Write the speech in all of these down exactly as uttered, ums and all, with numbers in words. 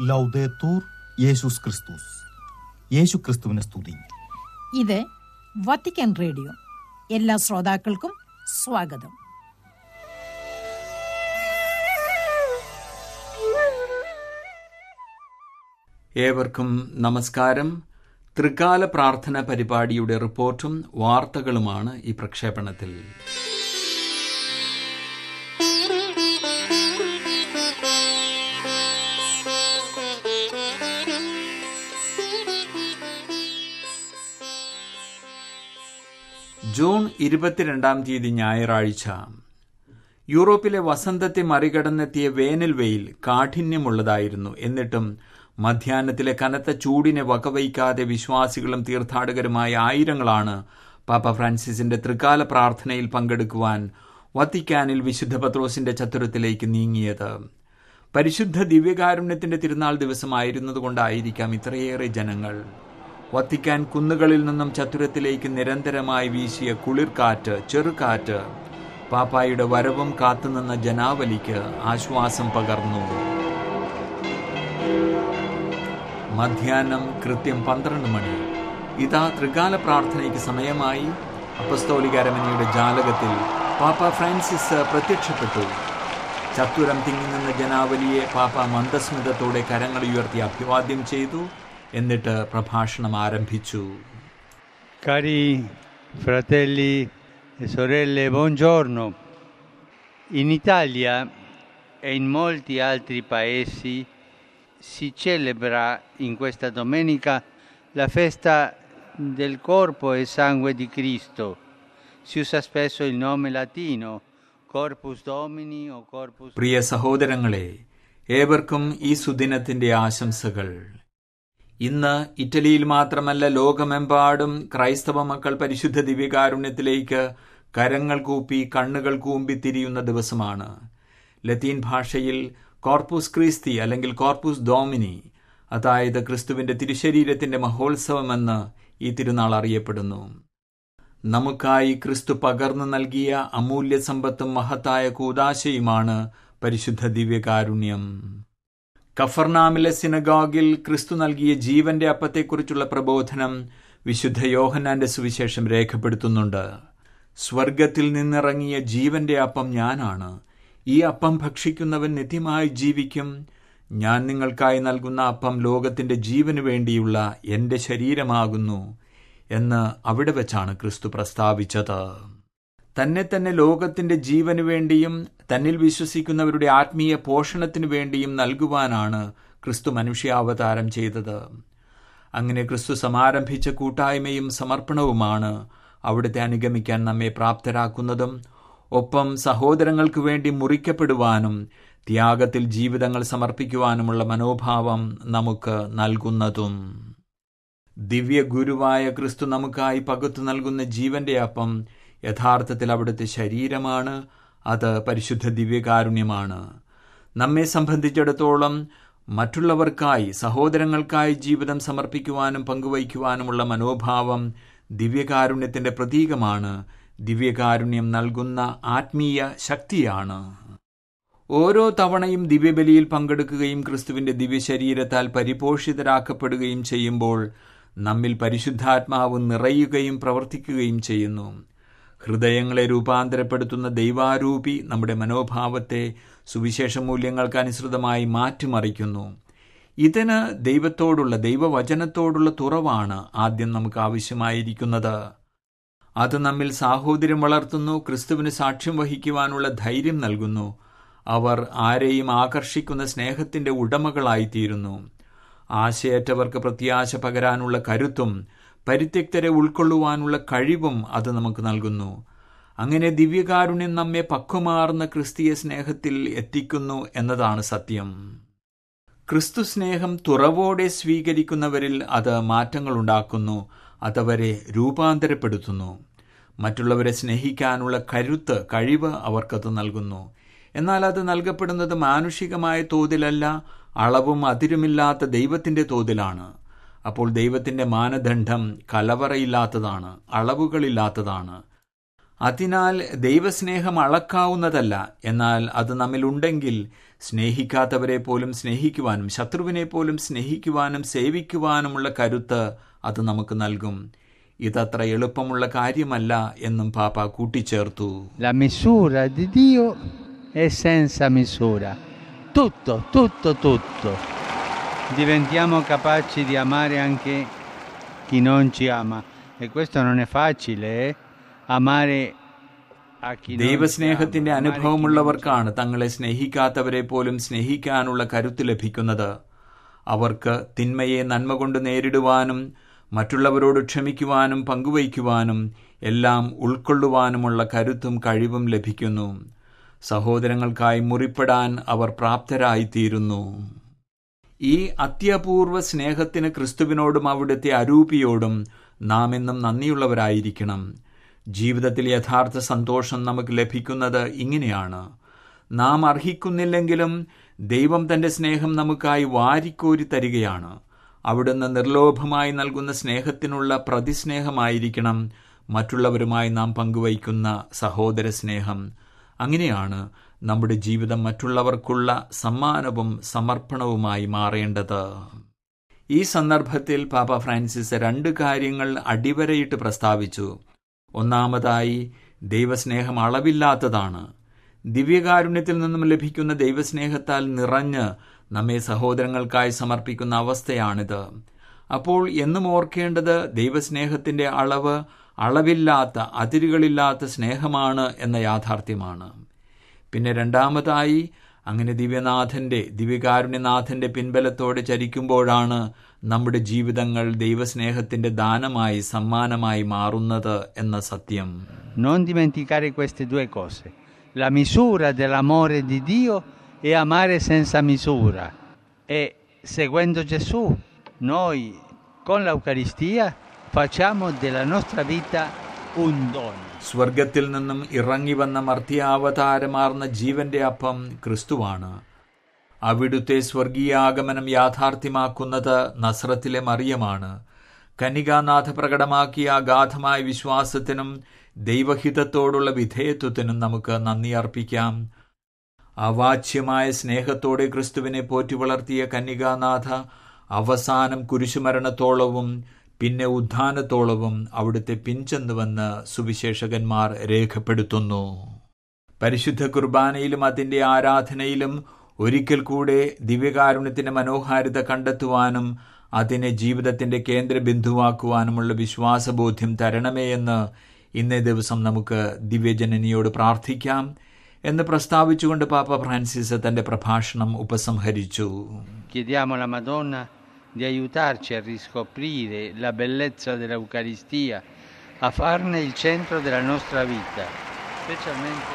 ലൗദേത്തൂർ യേശുസ് ക്രിസ്തുസ്. യേശു ക്രിസ്തുവിനെ സ്തുതി. ഇത് വത്തിക്കാൻ റേഡിയോ. എല്ലാ ശ്രോതാക്കൾക്കും സ്വാഗതം. ഏവർക്കും നമസ്കാരം. ത്രികാല പ്രാർത്ഥന പരിപാടിയുടെ റിപ്പോർട്ടും വാർത്തകളുമാണ് ഈ പ്രക്ഷേപണത്തിൽ. ജൂൺ ഇരുപത്തിരണ്ടാം തീയതി ഞായറാഴ്ച. യൂറോപ്പിലെ വസന്തത്തെ മറികടന്നെത്തിയ വേനൽ വെയിൽ കാഠിന്യമുള്ളതായിരുന്നു. എന്നിട്ടും മധ്യാഹ്നത്തിലെ കനത്ത ചൂടിനെ വകവയ്ക്കാതെ വിശ്വാസികളും തീർത്ഥാടകരുമായ ആയിരങ്ങളാണ് പാപ്പ ഫ്രാൻസിസിന്റെ ത്രികാല പ്രാർത്ഥനയിൽ പങ്കെടുക്കുവാൻ വത്തിക്കാനിൽ വിശുദ്ധ പത്രോസിന്റെ ചത്തുരത്തിലേക്ക് നീങ്ങിയത്. പരിശുദ്ധ ദിവ്യകാരുണ്യത്തിന്റെ തിരുനാൾ ദിവസമായിരുന്നതുകൊണ്ടായിരിക്കാം ഇത്രയേറെ ജനങ്ങൾ. വത്തിക്കാൻ കുന്നുകളിൽ നിന്നും ചത്തുരത്തിലേക്ക് നിരന്തരമായി വീശിയ കുളിർക്കാറ്റ്, ചെറുകാറ്റ് പാപ്പായുടെ വരവും കാത്തുനിന്ന ജനാവലിക്ക് ആശ്വാസം പകർന്നു. മധ്യാഹ്നം കൃത്യം പന്ത്രണ്ട് മണി. ഇതാ ത്രികാല പ്രാർത്ഥനയ്ക്ക് സമയമായി. അപ്പസ്തോലിക അരമനയുടെ ജാലകത്തിൽ പാപ്പ ഫ്രാൻസിസ് പ്രത്യക്ഷപ്പെട്ടു. ചത്തുരം തിങ്ങിനിന്ന ജനാവലിയെ പാപ്പ മന്ദസ്മിതത്തോടെ കരങ്ങൾ ഉയർത്തി അഭിവാദ്യം ചെയ്തു. എന്നിട്ട് പ്രഭാഷണം ആരംഭിച്ചു. Cari fratelli e sorelle, buongiorno. In Italia e in molti altri paesi si celebra in questa domenica la festa del corpo e sangue di Cristo. Si usa spesso il nome latino Corpus Domini o Corpus. പ്രിയ സഹോദരങ്ങളെ, ഏവർക്കും ഈ സുദിനത്തിന്റെ ആശംസകൾ. ഇന്ന് ഇറ്റലിയിൽ മാത്രമല്ല, ലോകമെമ്പാടും ക്രൈസ്തവ മക്കൾ പരിശുദ്ധ ദിവ്യകാരുണ്യത്തിലേക്ക് കരങ്ങൾ കൂപ്പി കണ്ണുകൾ കൂമ്പി തിരിയുന്ന ദിവസമാണ്. ലത്തീൻ ഭാഷയിൽ കോർപ്പുസ് ക്രിസ്തി അല്ലെങ്കിൽ കോർപ്പുസ് ഡോമിനി, അതായത് ക്രിസ്തുവിന്റെ തിരുശരീരത്തിന്റെ മഹോത്സവമെന്ന് ഈ തിരുനാൾ അറിയപ്പെടുന്നു. നമുക്കായി ക്രിസ്തു പകർന്നു നൽകിയ അമൂല്യ സമ്പത്തും മഹത്തായ കൂദാശയുമാണ് പരിശുദ്ധ ദിവ്യകാരുണ്യം. കഫർനാമിലെ സിനഗോഗിൽ ക്രിസ്തു നൽകിയ ജീവന്റെ അപ്പത്തെക്കുറിച്ചുള്ള പ്രബോധനം വിശുദ്ധ യോഹന്നാന്റെ സുവിശേഷം രേഖപ്പെടുത്തുന്നുണ്ട്. സ്വർഗത്തിൽ നിന്നിറങ്ങിയ ജീവന്റെ അപ്പം ഞാനാണ്. ഈ അപ്പം ഭക്ഷിക്കുന്നവൻ നിത്യമായി ജീവിക്കും. ഞാൻ നിങ്ങൾക്കായി നൽകുന്ന അപ്പം ലോകത്തിന്റെ ജീവന് വേണ്ടിയുള്ള എന്റെ ശരീരമാകുന്നു എന്ന് അവിടെ വെച്ചാണ് ക്രിസ്തു പ്രസ്താവിച്ചത്. തന്നെ തന്നെ ലോകത്തിന്റെ ജീവന് വേണ്ടിയും തന്നിൽ വിശ്വസിക്കുന്നവരുടെ ആത്മീയ പോഷണത്തിനു വേണ്ടിയും നൽകുവാനാണ് ക്രിസ്തു മനുഷ്യാവതാരം ചെയ്തത്. അങ്ങനെ ക്രിസ്തു സമാരംഭിച്ച കൂട്ടായ്മയും സമർപ്പണവുമാണ് അവിടുത്തെ അനുഗമിക്കാൻ നമ്മെ പ്രാപ്തരാക്കുന്നതും ഒപ്പം സഹോദരങ്ങൾക്ക് വേണ്ടി മുറിക്കപ്പെടുവാനും ത്യാഗത്തിൽ ജീവിതങ്ങൾ സമർപ്പിക്കുവാനുമുള്ള മനോഭാവം നമുക്ക് നൽകുന്നതും. ദിവ്യ ഗുരുവായ ക്രിസ്തു നമുക്കായി പകുത്തു നൽകുന്ന ജീവന്റെ അപ്പം യഥാർത്ഥത്തിൽ അവിടുത്തെ ശരീരമാണ്. അത് പരിശുദ്ധ ദിവ്യകാരുണ്യമാണ്. നമ്മെ സംബന്ധിച്ചിടത്തോളം മറ്റുള്ളവർക്കായി, സഹോദരങ്ങൾക്കായി ജീവിതം സമർപ്പിക്കുവാനും പങ്കുവയ്ക്കുവാനുമുള്ള മനോഭാവം ദിവ്യകാരുണ്യത്തിന്റെ പ്രതീകമാണ്. ദിവ്യകാരുണ്യം നൽകുന്ന ആത്മീയ ശക്തിയാണ്. ഓരോ തവണയും ദിവ്യബലിയിൽ പങ്കെടുക്കുകയും ക്രിസ്തുവിന്റെ ദിവ്യശരീരത്താൽ പരിപോഷിതരാക്കപ്പെടുകയും ചെയ്യുമ്പോൾ നമ്മിൽ പരിശുദ്ധാത്മാവ് നിറയുകയും പ്രവർത്തിക്കുകയും ചെയ്യുന്നു. ഹൃദയങ്ങളെ രൂപാന്തരപ്പെടുത്തുന്ന ദൈവാരൂപി നമ്മുടെ മനോഭാവത്തെ സുവിശേഷ മൂല്യങ്ങൾക്ക് അനുസൃതമായി മാറ്റിമറിക്കുന്നു. ഇതിന് ദൈവത്തോടുള്ള, ദൈവവചനത്തോടുള്ള തുറവാണ് ആദ്യം നമുക്ക് ആവശ്യമായിരിക്കുന്നത്. അത് നമ്മിൽ സാഹോദര്യം വളർത്തുന്നു, ക്രിസ്തുവിന് സാക്ഷ്യം വഹിക്കുവാനുള്ള ധൈര്യം നൽകുന്നു. അവർ ആരെയും ആകർഷിക്കുന്ന സ്നേഹത്തിന്റെ ഉടമകളായിത്തീരുന്നു. ആശയറ്റവർക്ക് പ്രത്യാശ പകരാനുള്ള കരുത്തും പരിത്യക്തരെ ഉൾക്കൊള്ളുവാനുള്ള കഴിവും അത് നമുക്ക് നൽകുന്നു. അങ്ങനെ ദിവ്യകാരുണ്യം നമ്മെ പക്വമാർന്ന ക്രിസ്തീയ സ്നേഹത്തിൽ എത്തിക്കുന്നു എന്നതാണ് സത്യം. ക്രിസ്തു സ്നേഹം തുറവോടെ സ്വീകരിക്കുന്നവരിൽ അത് മാറ്റങ്ങളുണ്ടാക്കുന്നു. അതവരെ രൂപാന്തരപ്പെടുത്തുന്നു. മറ്റുള്ളവരെ സ്നേഹിക്കാനുള്ള കരുത്ത്, കഴിവ് അവർക്കത് നൽകുന്നു. എന്നാൽ അത് നൽകപ്പെടുന്നത് മാനുഷികമായ തോതിലല്ല, അളവും അതിരുമില്ലാത്ത ദൈവത്തിന്റെ തോതിലാണ്. അപ്പോൾ ദൈവത്തിന്റെ മാനദണ്ഡം കലവറയില്ലാത്തതാണ്, അളവുകളില്ലാത്തതാണ്. അതിനാൽ ദൈവസ്നേഹം അളക്കാവുന്നതല്ല. എന്നാൽ അത് നമ്മിലുണ്ടെങ്കിൽ സ്നേഹിക്കാത്തവരെ പോലും സ്നേഹിക്കുവാനും ശത്രുവിനെ പോലും സ്നേഹിക്കുവാനും സേവിക്കുവാനുമുള്ള കരുത്ത് അത് നമുക്ക് നൽകും. ഇതത്ര എളുപ്പമുള്ള കാര്യമല്ല എന്നും പാപ്പ കൂട്ടിച്ചേർത്തു. La misura di Dio è senza misura. Tutto, tutto, tutto. Diventiamo capaci di amare anche chi non ci ama. E questo non è facile, eh? Amare a chi non ci ama. ദൈവസ്നേഹത്തിന്റെ അനുഭവമുള്ളവർക്കാണ് തങ്ങളെ സ്നേഹിക്കാത്തവരെ പോലും സ്നേഹിക്കാനുള്ള കരുത്ത് ലഭിക്കുന്നത്. അവർക്ക് തിന്മയെ നന്മ കൊണ്ട് നേരിടുവാനും മറ്റുള്ളവരോട് ക്ഷമിക്കുവാനും പങ്കുവയ്ക്കുവാനും എല്ലാം ഉൾക്കൊള്ളുവാനുമുള്ള കരുത്തും കഴിവും ലഭിക്കുന്നു. സഹോദരങ്ങൾക്കായി മുറിപ്പെടാൻ അവർ പ്രാപ്തരായിത്തീരുന്നു. ഈ അത്യപൂർവ സ്നേഹത്തിന് ക്രിസ്തുവിനോടും അവിടുത്തെ അരൂപിയോടും നാം എന്നും നന്ദിയുള്ളവരായിരിക്കണം. ജീവിതത്തിൽ യഥാർത്ഥ സന്തോഷം നമുക്ക് ലഭിക്കുന്നത് ഇങ്ങനെയാണ്. നാം അർഹിക്കുന്നില്ലെങ്കിലും ദൈവം തന്റെ സ്നേഹം നമുക്കായി വാരിക്കോരി തരികയാണ്. അവിടുന്ന് നിർലോഭമായി നൽകുന്ന സ്നേഹത്തിനുള്ള പ്രതിസ്നേഹമായിരിക്കണം മറ്റുള്ളവരുമായി നാം പങ്കുവയ്ക്കുന്ന സഹോദര സ്നേഹം. അങ്ങനെയാണ് നമ്മുടെ ജീവിതം മറ്റുള്ളവർക്കുള്ള സമ്മാനവും സമർപ്പണവുമായി മാറേണ്ടത്. ഈ സന്ദർഭത്തിൽ പാപ്പ ഫ്രാൻസിസ് രണ്ട് കാര്യങ്ങൾ അടിവരയിട്ട് പ്രസ്താവിച്ചു. ഒന്നാമതായി, ദൈവസ്നേഹം അളവില്ലാത്തതാണ്. ദിവ്യകാരുണ്യത്തിൽ നിന്നും ലഭിക്കുന്ന ദൈവസ്നേഹത്താൽ നിറഞ്ഞ് നമ്മെ സഹോദരങ്ങൾക്കായി സമർപ്പിക്കുന്ന അവസ്ഥയാണിത്. അപ്പോൾ എന്നും ഓർക്കേണ്ടത് ദൈവസ്നേഹത്തിന്റെ അളവ് അളവില്ലാത്ത അതിരുകളില്ലാത്ത സ്നേഹമാണ് എന്ന യാഥാർത്ഥ്യമാണ്. പിന്നെ രണ്ടാമതായി, അങ്ങനെ ദിവ്യനാഥന്റെ ദിവ്യകാരുണ്യനാഥന്റെ പിൻബലത്തോടെ ചരിക്കുമ്പോഴാണ് നമ്മുടെ ജീവിതങ്ങൾ ദൈവസ്നേഹത്തിന്റെ ദാനമായി സമ്മാനമായി മാറുന്നത് എന്ന സത്യം. Non dimenticare queste due cose. La misura dell'amore di Dio e amare senza misura. E seguendo Gesù, noi con l'Eucaristia facciamo della nostra vita un dono. സ്വർഗത്തിൽ നിന്നും ഇറങ്ങി വന്ന മർത്യാവതാരമാർന്ന ജീവന്റെ അപ്പം ക്രിസ്തുവാണ്. അവിടുത്തെ സ്വർഗീയാഗമനം യാഥാർത്ഥ്യമാക്കുന്നത് നസ്രത്തിലെ മറിയമാണ്. കന്യകാനാഥ പ്രകടമാക്കിയ അഗാധമായ വിശ്വാസത്തിനും ദൈവഹിതത്തോടുള്ള വിധേയത്വത്തിനും നമുക്ക് നന്ദി അർപ്പിക്കാം. അവാച്യമായ സ്നേഹത്തോടെ ക്രിസ്തുവിനെ പോറ്റി വളർത്തിയ കന്യകാനാഥ അവസാനം കുരിശുമരണത്തോളവും പിന്നെ ഉത്ഥാനത്തോളവും അവിടുത്തെ പിൻചെന്നുവെന്ന് സുവിശേഷകന്മാർ രേഖപ്പെടുത്തുന്നു. പരിശുദ്ധ കുർബാനയിലും അതിന്റെ ആരാധനയിലും ഒരിക്കൽ കൂടെ ദിവ്യകാരുണ്യത്തിന്റെ മനോഹാരിത കണ്ടെത്തുവാനും അതിനെ ജീവിതത്തിന്റെ കേന്ദ്രബിന്ദുവാക്കുവാനുമുള്ള വിശ്വാസബോധ്യം തരണമേ എന്ന് ഇന്നേ ദിവസം നമുക്ക് ദിവ്യജനനിയോട് പ്രാർത്ഥിക്കാം എന്ന് പ്രസ്താവിച്ചുകൊണ്ട് പാപ്പ ഫ്രാൻസിസ് തന്റെ പ്രഭാഷണം ഉപസംഹരിച്ചു. Chiediamo alla Madonna di aiutarci a riscoprire la bellezza dell'Eucaristia, a farne il centro della nostra vita, specialmente.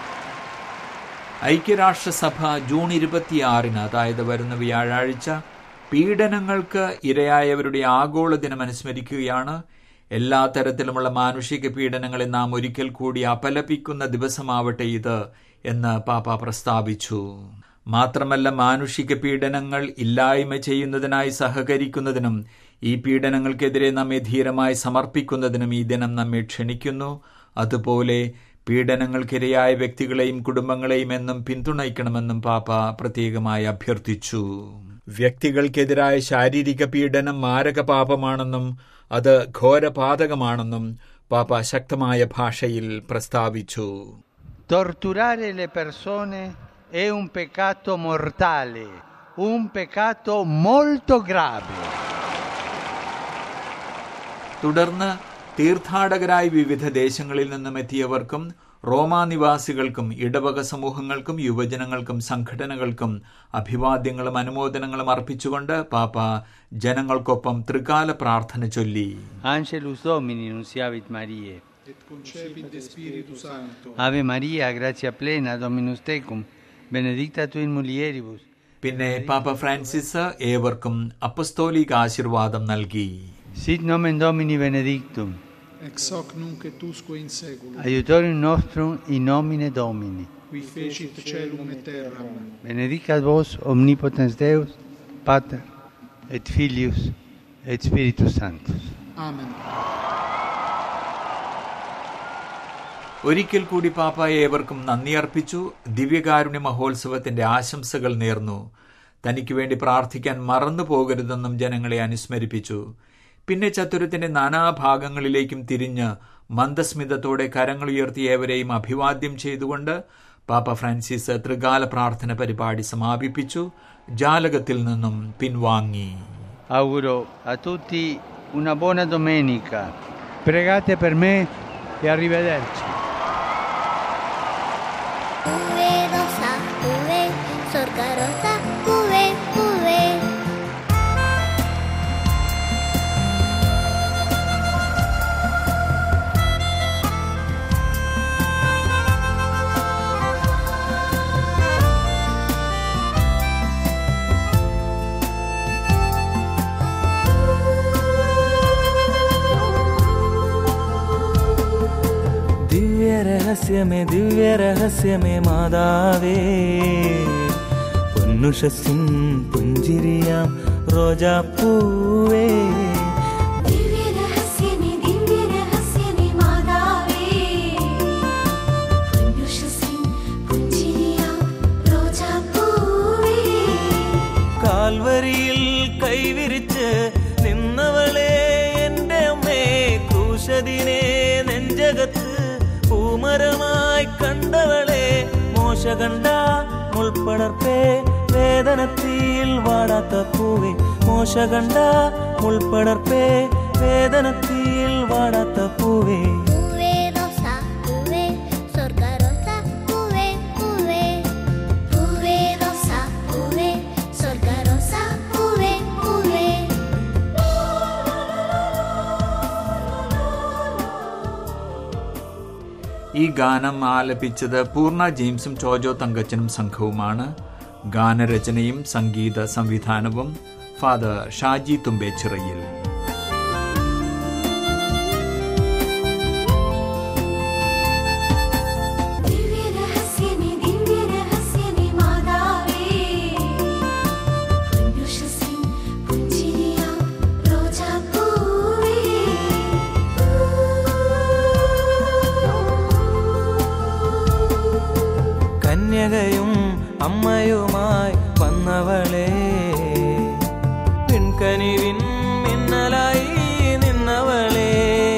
ഐക്യരാഷ്ട്രസഭ ജൂൺ ഇരുപത്തിയാറിന്, അതായത് വരുന്ന വ്യാഴാഴ്ച, പീഡനങ്ങൾക്ക് ഇരയായവരുടെ ആഗോള ദിനം അനുസ്മരിക്കുകയാണ്. എല്ലാ തരത്തിലുമുള്ള മാനുഷിക പീഡനങ്ങളെ നാം ഒരിക്കൽ കൂടി അപലപിക്കുന്ന ദിവസമാവട്ടെ ഇത് എന്ന് പാപ്പ പ്രസ്താവിച്ചു. മാത്രമല്ല, മാനുഷിക പീഡനങ്ങൾ ഇല്ലായ്മ ചെയ്യുന്നതിനായി സഹകരിക്കുന്നതിനും ഈ പീഡനങ്ങൾക്കെതിരെ നമ്മെ ധീരമായി സമർപ്പിക്കുന്നതിനും ഈ ദിനം നമ്മെ ക്ഷണിക്കുന്നു. അതുപോലെ പീഡനങ്ങൾക്കിരയായ വ്യക്തികളെയും കുടുംബങ്ങളെയും എന്നും പിന്തുണയ്ക്കണമെന്നും പാപ്പ പ്രത്യേകമായി അഭ്യർത്ഥിച്ചു. വ്യക്തികൾക്കെതിരായ ശാരീരിക പീഡനം മാരക പാപമാണെന്നും അത് ഘോരപാതകമാണെന്നും പാപ്പ ശക്തമായ ഭാഷയിൽ പ്രസ്താവിച്ചു. Torturare le persone è un peccato mortale, un peccato molto grave. തുടർന്ന് തീർത്ഥാടകരായി വിവിധ ദേശങ്ങളിൽ നിന്നും എത്തിയവർക്കും റോമാ നിവാസികൾക്കും ഇടവക സമൂഹങ്ങൾക്കും യുവജനങ്ങൾക്കും സംഘടനകൾക്കും അഭിവാദ്യങ്ങളും അനുമോദനങ്ങളും അർപ്പിച്ചുകൊണ്ട് പാപ്പ ജനങ്ങൾക്കൊപ്പം ത്രികാല പ്രാർത്ഥന ചൊല്ലി. Angelus Domini nunciavit Mariae, et concepit de Spiritu Sancto. Ave Maria, gratia plena, Dominus tecum, benedicta tu in mulieribus. പിന്നെ പാപ്പ ഫ്രാൻസിസ് ഏവർക്കും അപ്പസ്തോലിക ആശീർവാദം നൽകി. Sit nomen Domini benedictum, Ex hoc nunc et usque in seculum. aiutorium nostrum in nomine Domini. Qui fecit celum et terram. Benedicat vos omnipotens Deus, Pater et Filius et Spiritus Sanctus. Amen. ഒരിക്കൽ കൂടി പാപ്പ ഏവർക്കും നന്ദി അർപ്പിച്ചു. ദിവ്യകാരുണ്യ മഹോത്സവത്തിന്റെ ആശംസകൾ നേർന്നു. തനിക്ക് വേണ്ടി പ്രാർത്ഥിക്കാൻ മറന്നു പോകരുതെന്നും ജനങ്ങളെ അനുസ്മരിപ്പിച്ചു. പിന്നെ ചത്തുരത്തിന്റെ നാനാഭാഗങ്ങളിലേക്കും തിരിഞ്ഞ് മന്ദസ്മിതത്തോടെ കരങ്ങളുയർത്തി ഏവരെയും അഭിവാദ്യം ചെയ്തുകൊണ്ട് പാപ്പ ഫ്രാൻസിസ് ത്രികാല പ്രാർത്ഥന പരിപാടി സമാപിപ്പിച്ചു. ജാലകത്തിൽ നിന്നും പിൻവാങ്ങി. Auguro a tutti una buona domenica. Pregate per me e arrivederci. Uve rosa, uve, sorga rosa, uve, uve. ദിവ്യരഹസ്യമേ ദിവ്യരഹസ്യമേ മാതാവേ, പൊന്നുഷസിൻ പുഞ്ചിരിയാം റോജാപ്പൂവേ. ദിവ്യരഹസ്യമേ ദിവ്യരഹസ്യമേ മാതാവേ, പൊന്നുഷസിൻ പുഞ്ചിരിയാം റോജാപ്പൂവേ. കാൽവരിയിൽ കൈവിരിച്ച് നിന്നവളെ എൻ്റെ അമ്മേ, ക്രൂശദിനെ നെഞ്ചകത്ത് പൂമരമായി കണ്ടവളെ, മോശകണ്ട മുൾപ്പടർപ്പേ വേദനത്തിൽ വാടാത്ത പൂവേ. മോശകണ്ട മുൾപ്പടർപ്പേ വേദനത്തിൽ വാടാത്ത പൂവേ. Uve rosa, uve, sorga rosa, uve, uve. Uve rosa, uve, sorga rosa, uve, uve. ഈ ഗാനം ആലപിച്ചത് പൂർണ്ണ ജെയിംസും ചോജോ തങ്കച്ചനും സംഘവുമാണ്. ഗാനരചനയും സംഗീത സംവിധാനവും ഫാദർ ഷാജി തുമ്പേച്ചിറയിൽ. ദിവ്യരഹസ്യമേ ദിവ്യരഹസ്യമേ മാതാവേ, പൊന്നുഷസിൻ പുഞ്ചിരിയാം റോജാപ്പൂവേ. കന്യകയും അമ്മയുമായി വന്നവളെ, പിൻകനിവിൻ മിന്നലായി നിന്നവളെ,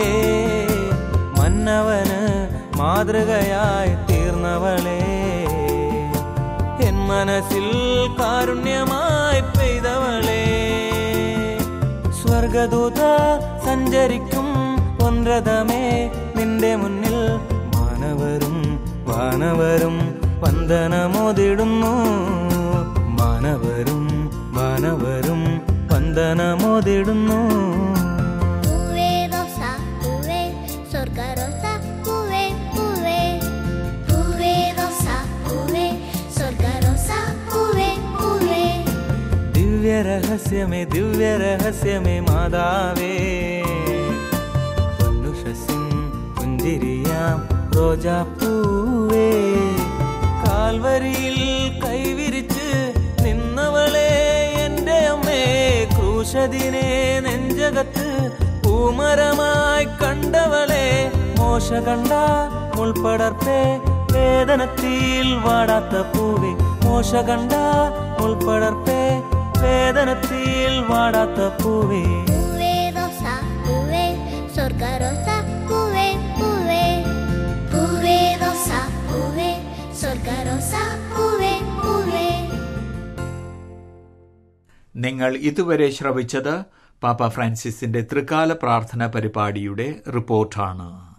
മന്നവന് മാതൃകയായി തീർന്നവളെ, എൻ മനസ്സിൽ കാരുണ്യമായി പെയ്തവളെ. സ്വർഗദൂത സഞ്ചരിക്കും പൊൻരഥമേ, നിന്റെ മുന്നിൽ മാനവരും വാനവരും വന്ദനമോതിടുന്നു. മാനവരും വാനവരും വന്ദനമോതിടുന്നു. Uve rosa, uve, sorga rosa, uve, uve. Uve rosa, uve, sorga rosa, uve, uve. ദിവ്യരഹസ്യമേ ദിവ്യരഹസ്യമേ മാതാവേ, പൊന്നുഷസിൻ പുഞ്ചിരിയാം റോജാപ്പൂവേ. കാൽവരിയിൽ കൈവിരിച്ച് നിന്നവളെ എൻ്റെ അമ്മേ, ക്രൂശദിനെ നെഞ്ചകത്ത് പൂമരമായി കണ്ടവളെ, മോശകണ്ട മുൾപ്പടർപ്പേ വേദനത്തിൽ വാടാത്ത പൂവേ. മോശകണ്ട മുൾപ്പടർപ്പേ വേദനത്തിൽ വാടാത്ത പൂവേ. Uve rosa, uve, sorga rosa, uve, uve. Uve rosa, uve, sorga rosa, uve, uve. നിങ്ങൾ ഇതുവരെ ശ്രവിച്ചത് പാപ്പ ഫ്രാൻസിസിന്റെ ത്രികാല പ്രാർത്ഥന പരിപാടിയുടെ റിപ്പോർട്ടാണ്.